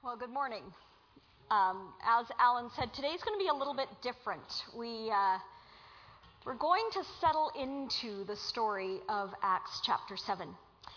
Well, good morning. As Alan said, today's going to be a little bit different. We're going to settle into the story of Acts chapter 7.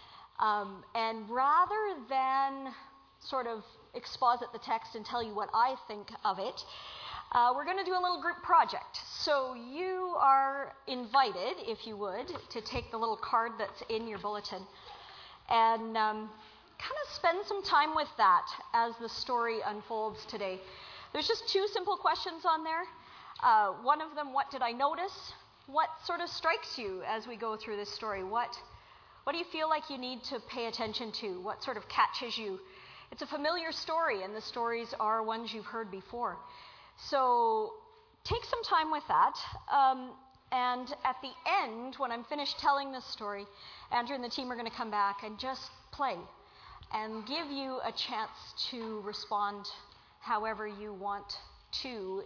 And rather than sort of exposit the text and tell you what I think of it, we're going to do a little group project. So you are invited, if you would, to take the little card that's in your bulletin and kind of spend some time with that as the story unfolds today. There's just two simple questions on there. One of them, what did I notice? What sort of strikes you as we go through this story? What do you feel like you need to pay attention to? What sort of catches you? It's a familiar story, and the stories are ones you've heard before. So take some time with that. And at the end, when I'm finished telling this story, Andrew and the team are going to come back and just play and give you a chance to respond however you want to,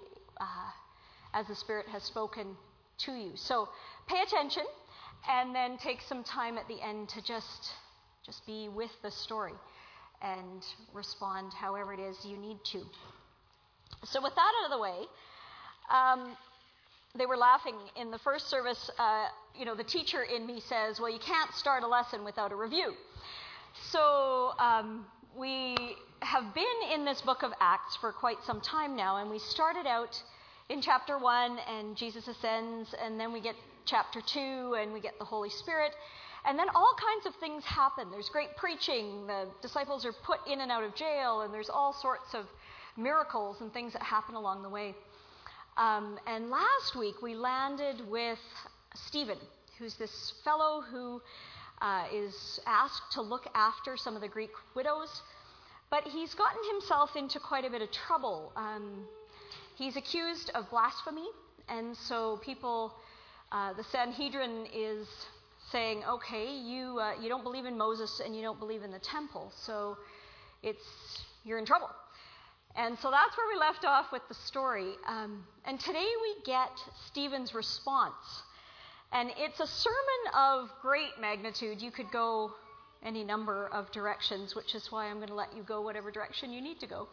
as the Spirit has spoken to you. So pay attention, and then take some time at the end to just be with the story and respond however it is you need to. So with that out of the way, they were laughing in the first service. The teacher in me says, well, you can't start a lesson without a review. So we have been in this book of Acts for quite some time now, and we started out in chapter 1, and Jesus ascends, and then we get chapter 2, and we get the Holy Spirit, and then all kinds of things happen. There's great preaching, the disciples are put in and out of jail, and there's all sorts of miracles and things that happen along the way. And last week we landed with Stephen, who's this fellow who is asked to look after some of the Greek widows, but he's gotten himself into quite a bit of trouble. He's accused of blasphemy, and so people, the Sanhedrin is saying, okay, you don't believe in Moses and you don't believe in the temple, so you're in trouble. And so that's where we left off with the story. And today we get Stephen's response. And it's a sermon of great magnitude. You could go any number of directions, which is why I'm going to let you go whatever direction you need to go.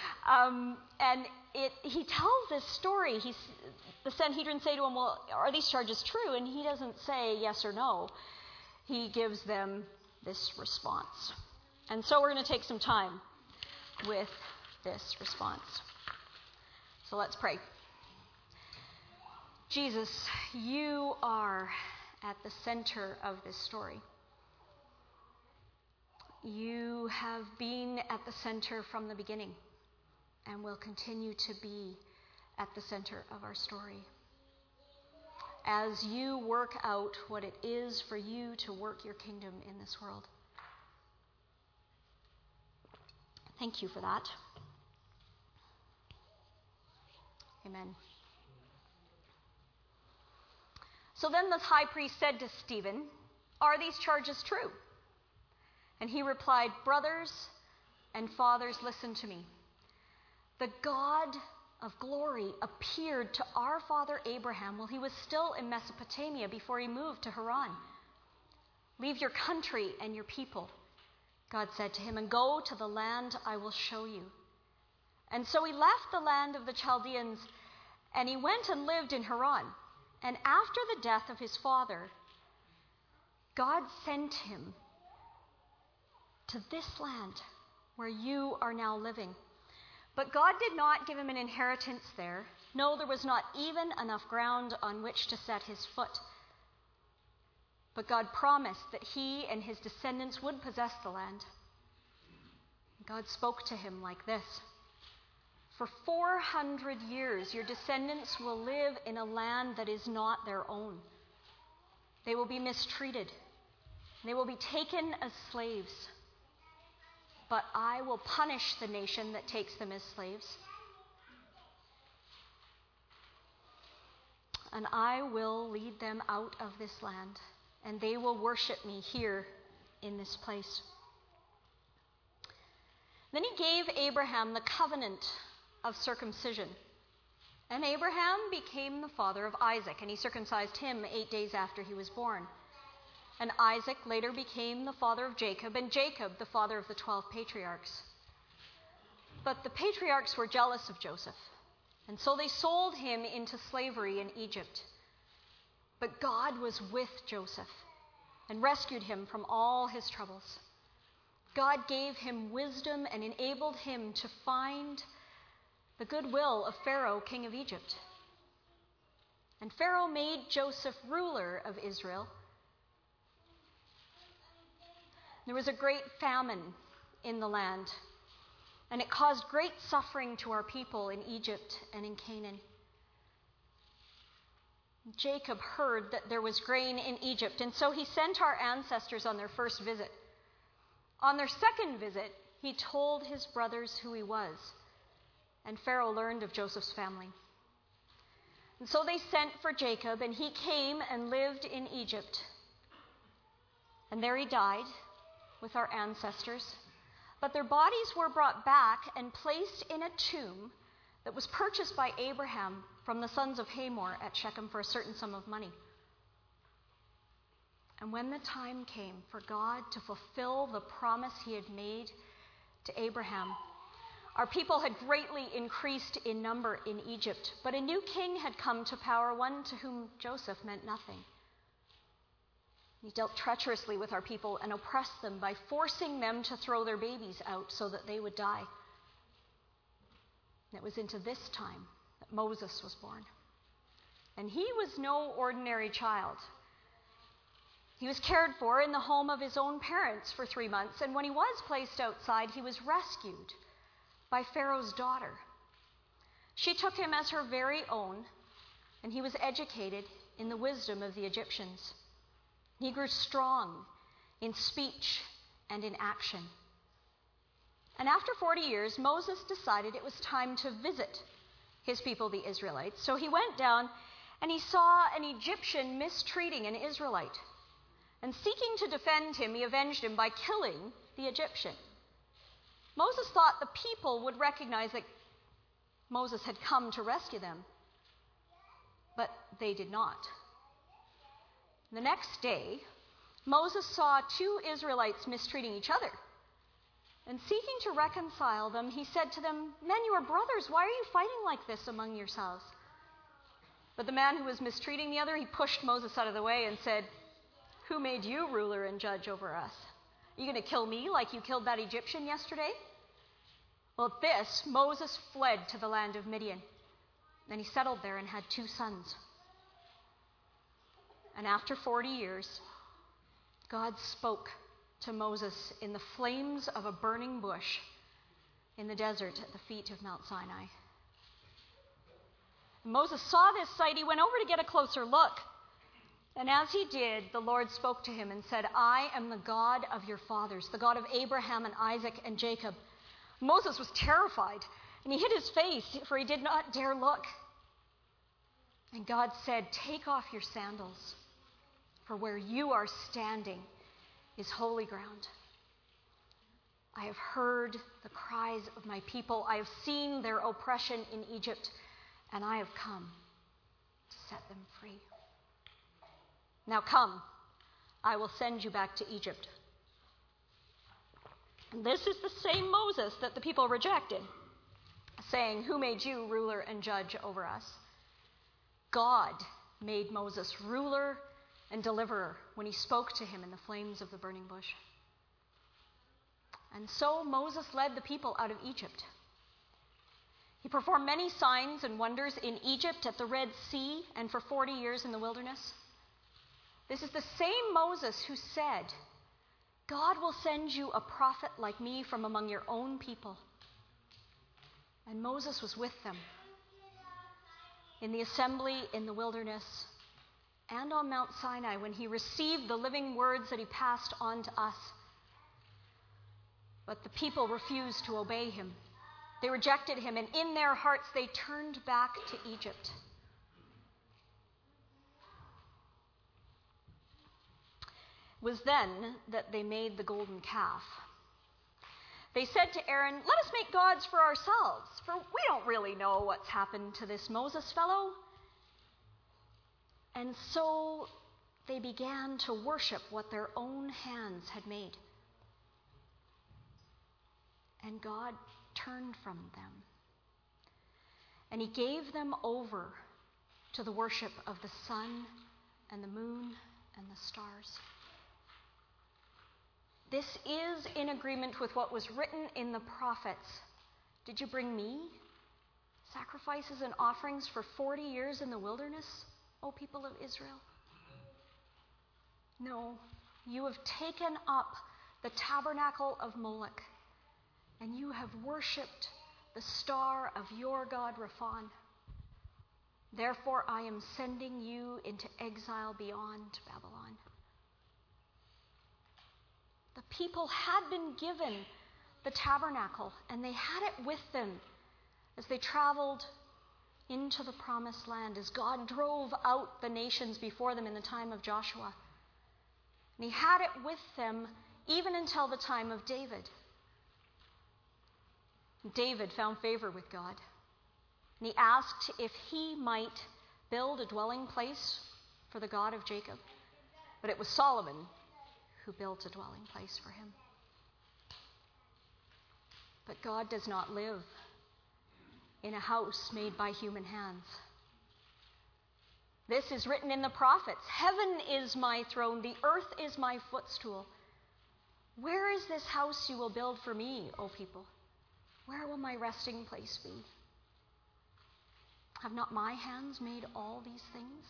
And he tells this story. The Sanhedrin say to him, well, are these charges true? And he doesn't say yes or no. He gives them this response. And so we're going to take some time with this response. So let's pray. Jesus, you are at the center of this story. You have been at the center from the beginning and will continue to be at the center of our story. As you work out what it is for you to work your kingdom in this world. Thank you for that. Amen. So then the high priest said to Stephen, are these charges true? And he replied, brothers and fathers, listen to me. The God of glory appeared to our father Abraham while he was still in Mesopotamia before he moved to Haran. Leave your country and your people, God said to him, and go to the land I will show you. And so he left the land of the Chaldeans, and he went and lived in Haran. And after the death of his father, God sent him to this land where you are now living. But God did not give him an inheritance there. No, there was not even enough ground on which to set his foot. But God promised that he and his descendants would possess the land. God spoke to him like this. For 400 years, your descendants will live in a land that is not their own. They will be mistreated. They will be taken as slaves. But I will punish the nation that takes them as slaves. And I will lead them out of this land, and they will worship me here in this place. Then he gave Abraham the covenant of circumcision. And Abraham became the father of Isaac, and he circumcised him 8 days after he was born. And Isaac later became the father of Jacob, and Jacob the father of the 12 patriarchs. But the patriarchs were jealous of Joseph, and so they sold him into slavery in Egypt. But God was with Joseph and rescued him from all his troubles. God gave him wisdom and enabled him to find the goodwill of Pharaoh, king of Egypt. And Pharaoh made Joseph ruler of Israel. There was a great famine in the land, and it caused great suffering to our people in Egypt and in Canaan. Jacob heard that there was grain in Egypt, and so he sent our ancestors on their first visit. On their second visit, he told his brothers who he was, and Pharaoh learned of Joseph's family. And so they sent for Jacob, and he came and lived in Egypt. And there he died with our ancestors. But their bodies were brought back and placed in a tomb that was purchased by Abraham from the sons of Hamor at Shechem for a certain sum of money. And when the time came for God to fulfill the promise he had made to Abraham, our people had greatly increased in number in Egypt, but a new king had come to power, one to whom Joseph meant nothing. He dealt treacherously with our people and oppressed them by forcing them to throw their babies out so that they would die. And it was into this time that Moses was born. And he was no ordinary child. He was cared for in the home of his own parents for 3 months, and when he was placed outside, he was rescued by Pharaoh's daughter. She took him as her very own, and he was educated in the wisdom of the Egyptians. He grew strong in speech and in action. And after 40 years, Moses decided it was time to visit his people, the Israelites. So he went down and he saw an Egyptian mistreating an Israelite. And seeking to defend him, he avenged him by killing the Egyptian. Moses thought the people would recognize that Moses had come to rescue them, but they did not. The next day, Moses saw 2 Israelites mistreating each other. And seeking to reconcile them, he said to them, "Men, you are brothers. Why are you fighting like this among yourselves?" But the man who was mistreating the other, he pushed Moses out of the way and said, "Who made you ruler and judge over us? Are you going to kill me like you killed that Egyptian yesterday?" Well, at this, Moses fled to the land of Midian. And he settled there and had 2 sons. And after 40 years, God spoke to Moses in the flames of a burning bush in the desert at the feet of Mount Sinai. Moses saw this sight. He went over to get a closer look. And as he did, the Lord spoke to him and said, "I am the God of your fathers, the God of Abraham and Isaac and Jacob." Moses was terrified, and he hid his face, for he did not dare look. And God said, "Take off your sandals, for where you are standing is holy ground. I have heard the cries of my people. I have seen their oppression in Egypt, and I have come to set them free. Now come, I will send you back to Egypt." And this is the same Moses that the people rejected, saying, "Who made you ruler and judge over us?" God made Moses ruler and deliverer when he spoke to him in the flames of the burning bush. And so Moses led the people out of Egypt. He performed many signs and wonders in Egypt, at the Red Sea, and for 40 years in the wilderness. This is the same Moses who said, "God will send you a prophet like me from among your own people." And Moses was with them in the assembly in the wilderness and on Mount Sinai when he received the living words that he passed on to us. But the people refused to obey him. They rejected him, and in their hearts they turned back to Egypt. It was then that they made the golden calf. They said to Aaron, "Let us make gods for ourselves, for we don't really know what's happened to this Moses fellow." And so they began to worship what their own hands had made. And God turned from them. And he gave them over to the worship of the sun and the moon and the stars. This is in agreement with what was written in the prophets. Did you bring me sacrifices and offerings for 40 years in the wilderness, O people of Israel? No, you have taken up the tabernacle of Moloch, and you have worshipped the star of your god Raphan. Therefore, I am sending you into exile beyond Babylon. The people had been given the tabernacle, and they had it with them as they traveled into the promised land, as God drove out the nations before them in the time of Joshua. And he had it with them even until the time of David. David found favor with God, and he asked if he might build a dwelling place for the God of Jacob. But it was Solomon who built a dwelling place for him. But God does not live in a house made by human hands. This is written in the prophets. Heaven is my throne, the earth is my footstool. Where is this house you will build for me, O people? Where will my resting place be? Have not my hands made all these things?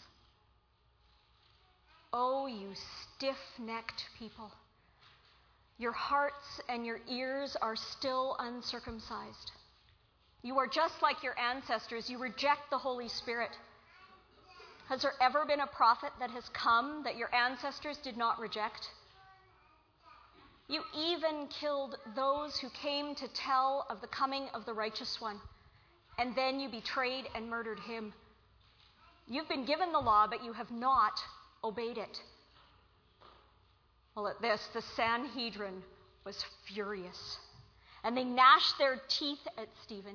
Oh, you stiff-necked people, your hearts and your ears are still uncircumcised. You are just like your ancestors. You reject the Holy Spirit. Has there ever been a prophet that has come that your ancestors did not reject? You even killed those who came to tell of the coming of the righteous one, and then you betrayed and murdered him. You've been given the law, but you have not obeyed it. Well, at this, the Sanhedrin was furious, and they gnashed their teeth at Stephen.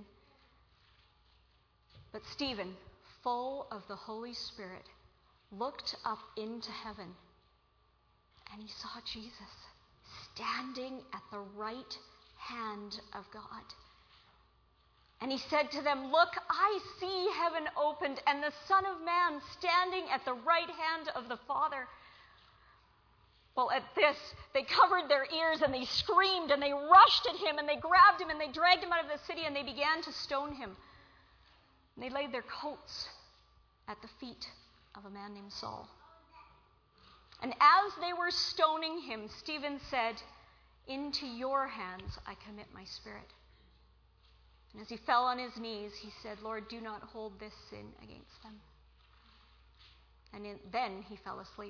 But Stephen, full of the Holy Spirit, looked up into heaven, and he saw Jesus standing at the right hand of God. And he said to them, "Look, I see heaven opened and the Son of Man standing at the right hand of the Father." Well, at this, they covered their ears and they screamed and they rushed at him and they grabbed him and they dragged him out of the city and they began to stone him. And they laid their coats at the feet of a man named Saul. And as they were stoning him, Stephen said, "Into your hands I commit my spirit." And as he fell on his knees, he said, "Lord, do not hold this sin against them." And then he fell asleep.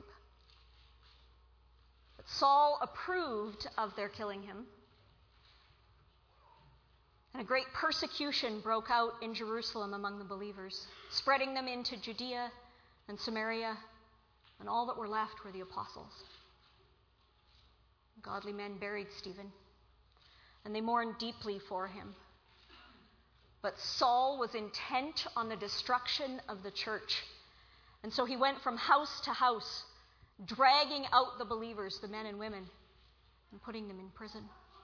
But Saul approved of their killing him. And a great persecution broke out in Jerusalem among the believers, spreading them into Judea and Samaria, and all that were left were the apostles. Godly men buried Stephen, and they mourned deeply for him. But Saul was intent on the destruction of the church, and so he went from house to house, dragging out the believers, the men and women, and putting them in prison.